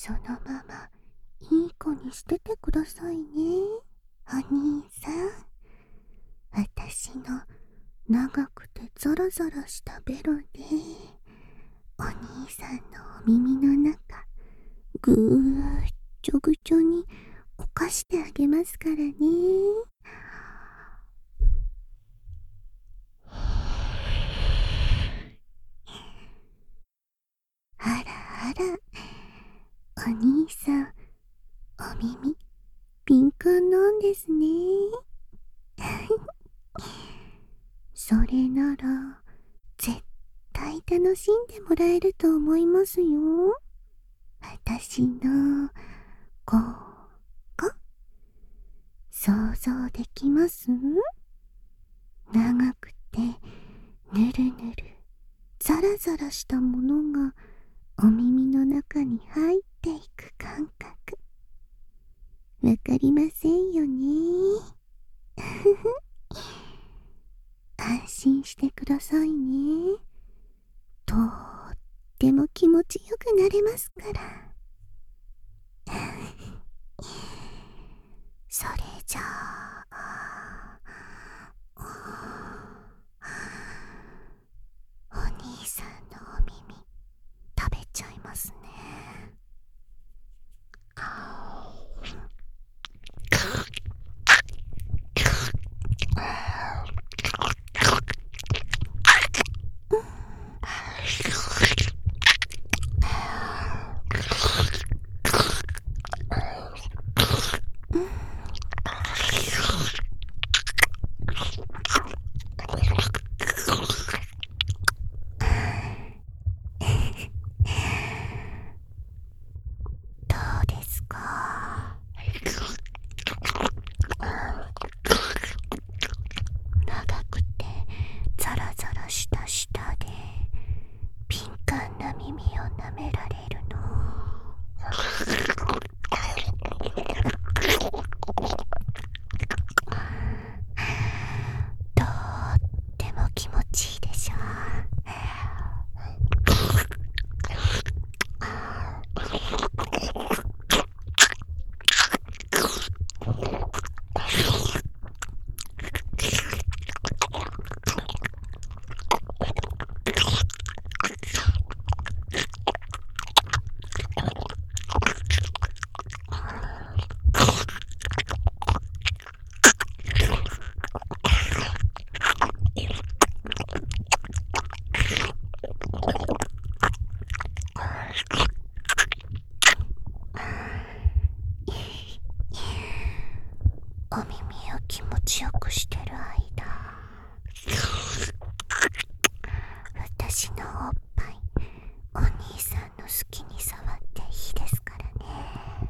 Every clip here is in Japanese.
そのままいい子にしててくださいね、お兄さん。私の長くてザラザラしたベロでお兄さんのお耳の中ぐーっちょぐちょにおかしてあげますからね。あらあら、お兄さんお耳敏感なんですね。それなら絶対楽しんでもらえると思いますよ。私のここ想像できます？長くてぬるぬるザラザラしたものがお耳の中に入っていく感覚、わかりませんよね。安心してくださいね。とっても気持ちよくなれますから。それじゃあ、お兄さんのお耳食べちゃいますね。どうですか？長くてザラザラした舌で敏感な耳を舐められるの。とっても気持ちいいでしょう。お耳を気持ちよくしてる間、私のおっぱいお兄さんの好きに触っていいですからね。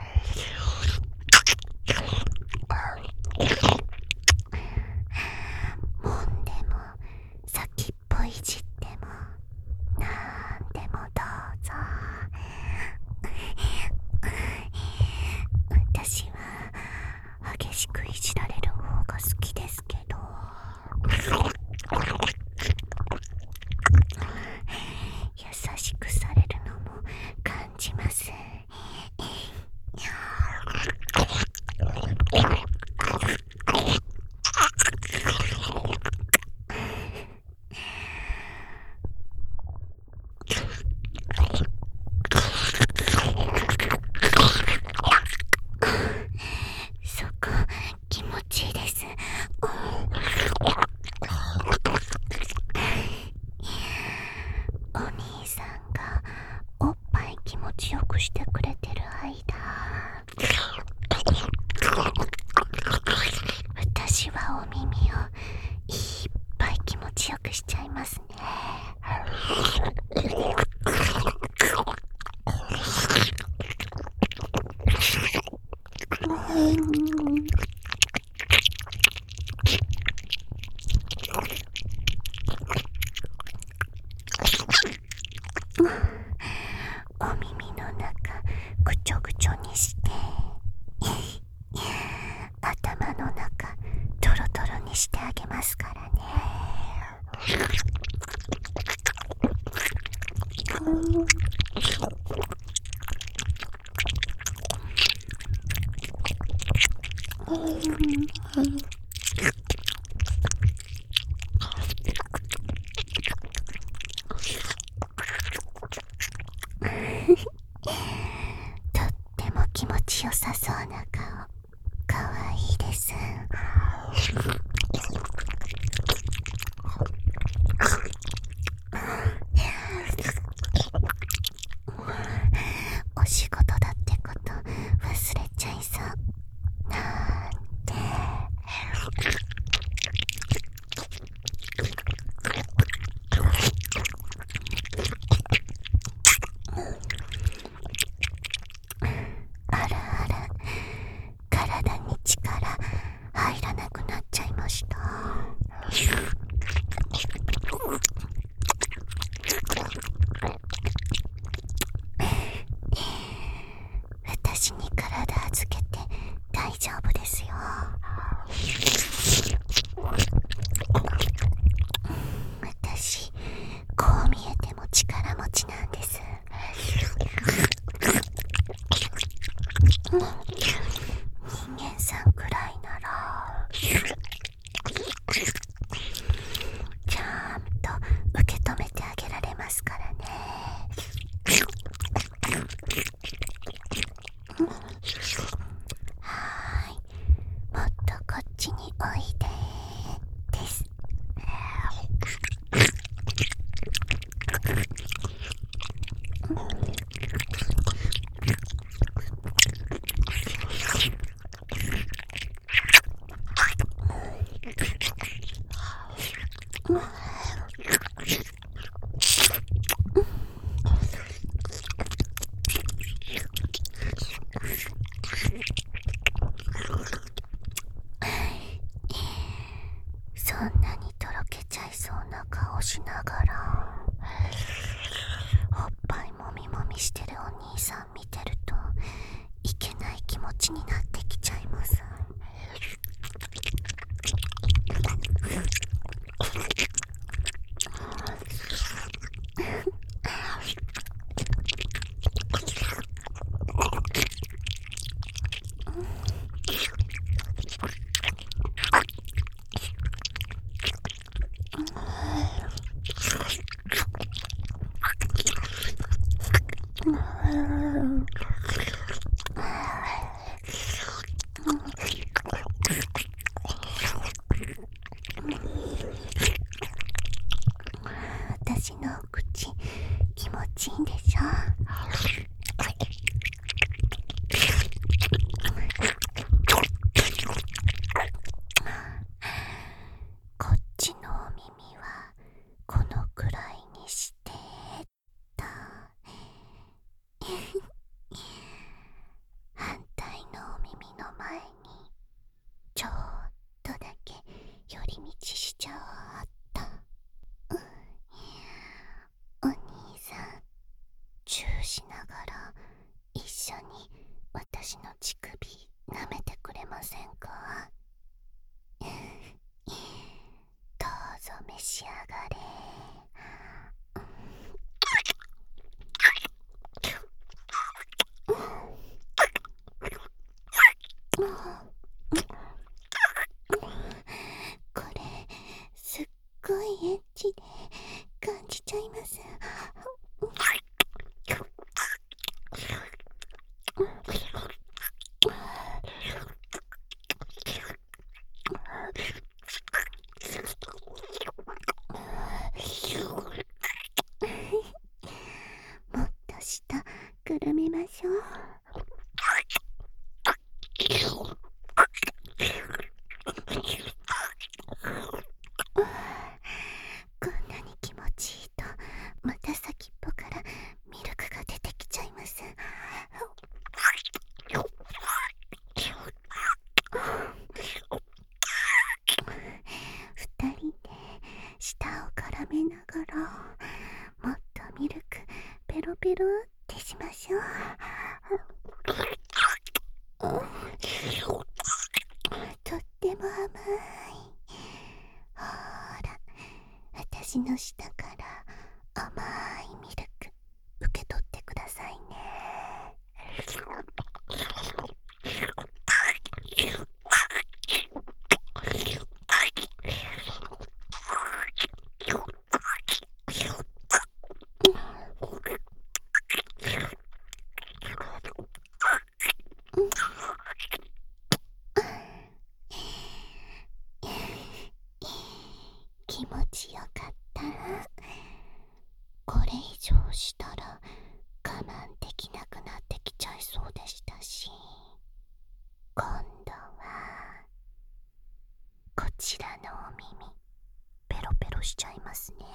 もんでも先っぽいじってもなんでもどうぞ。私は激しくいじられる方が好きですけど、優しくされるのも感じます。そこ気持ちいいです。お兄さんがおっぱい気持ちよくしてくれてる間、私はお耳をいっぱい気持ちよくしちゃいますね。お耳の中ぐちょぐちょにして頭の中トロトロにしてあげますからね。 とっても気持ちよさそうな顔、かわいいです。お仕事だってこと忘れちゃいそうなんて。あらあら、体に力入らなくなっちゃいました。私に体預けて大丈夫ですよ。私、こう見えても力持ちなんです。人間さんくらいならちゃんと受け止めてあげられますからね。はーい、もっとこっちにおいでです。そんなにとろけちゃいそうな顔しながらおっぱいもみもみしてるお兄さん見てるといけない気持ちになってきちゃいます。私のお口気持ちいいんでしょ。こっちのお耳はこのくらいにしてと反対のお耳の前にちょっとだけ寄り道しちゃった。お兄さん、チューしながら一緒に私の乳首舐めてくれませんか？どうぞ召し上がれ。これすっごいエッチで感じちゃいます。もっと下くるみましょう。こんなに気持ちいいとまた先っぽからミルクが出てきちゃいます。二人で舌を絡めながらもっとミルクペロペロってしましょう。とっても甘い。ほら、私の舌から甘いミルク受け取ってくださいね。 したら我慢できなくなってきちゃいそうでしたし、今度はこちらのお耳ペロペロしちゃいますね。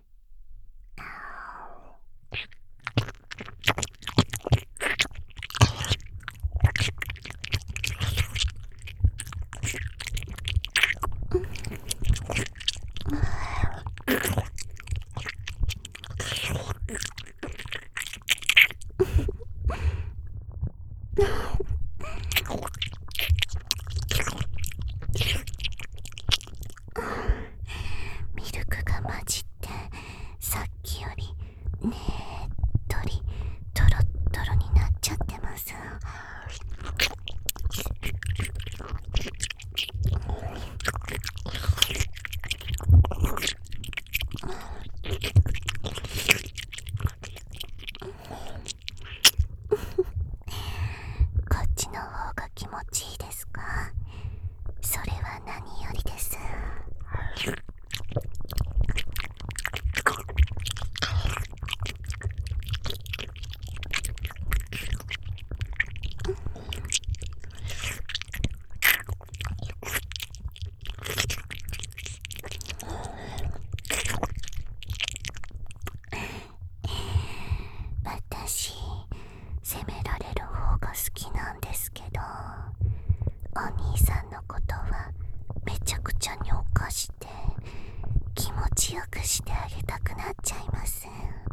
ミルクが混じってさっきよりねっとりトロットロになっちゃってます。こっちの方が気持ちいいですか？それは何よりです。私、責められる方が好きなんですけど、お兄さんのことはめちゃくちゃに犯して気持ちよくしてあげたくなっちゃいます。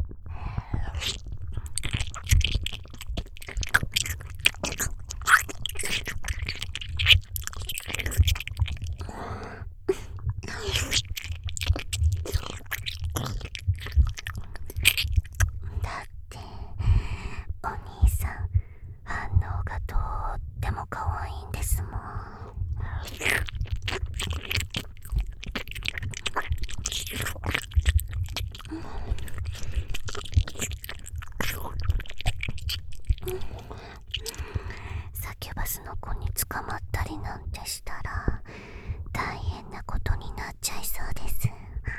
だってお兄さん反応がとっても可愛いんですもん。サキュバスの子に捕まったりなんてしたら大変なことになっちゃいそうです。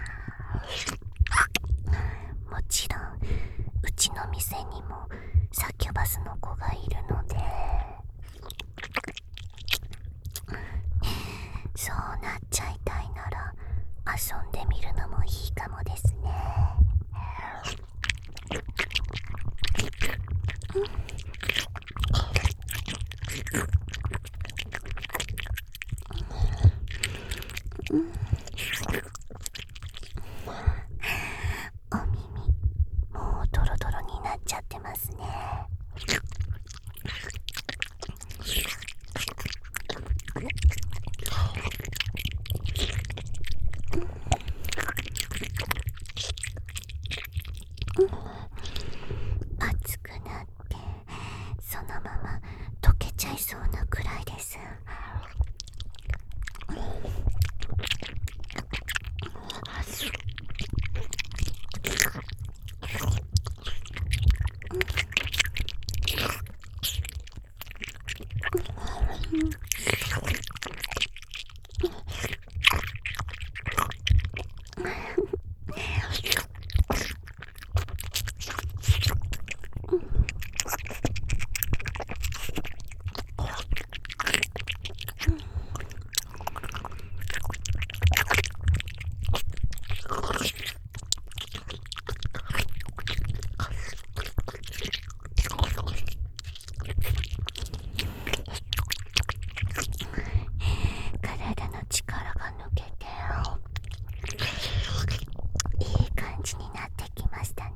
もちろんうちの店にもサキュバスの子がいるので、そうなっちゃいたいなら遊んでみるのもいいかもですね。お耳もうドロドロになっちゃってますね。熱くなってそのまま溶けちゃいそうなくらいです。体の力が抜けていい感じになってきましたね。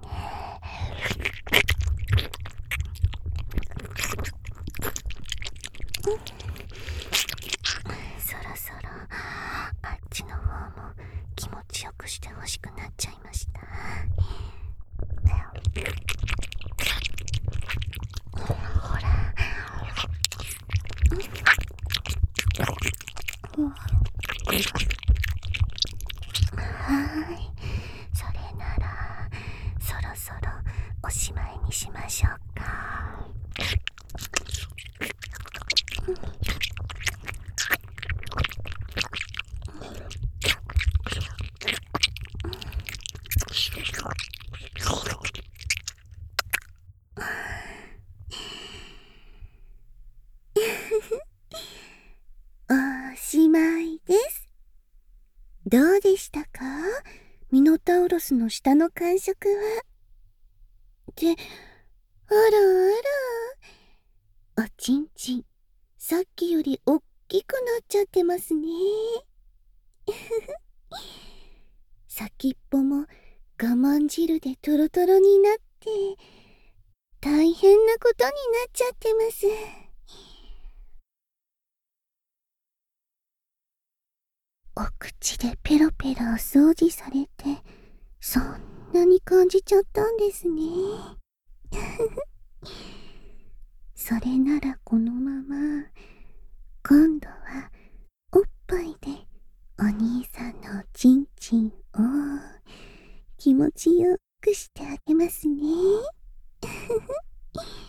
そろそろあっちの方も気持ちよくしてほしくなっちゃいました。ほら、はい、それならそろそろおしまいにしましょうか。 どうでしたか？ミノタウロスの舌の感触は。って、あらあら。おちんちん、さっきよりおっきくなっちゃってますね。先っぽも我慢汁でトロトロになって、大変なことになっちゃってます。お口でペロペロお掃除されて、そんなに感じちゃったんですね。それならこのまま、今度はおっぱいでお兄さんのおちんちんを気持ちよくしてあげますね。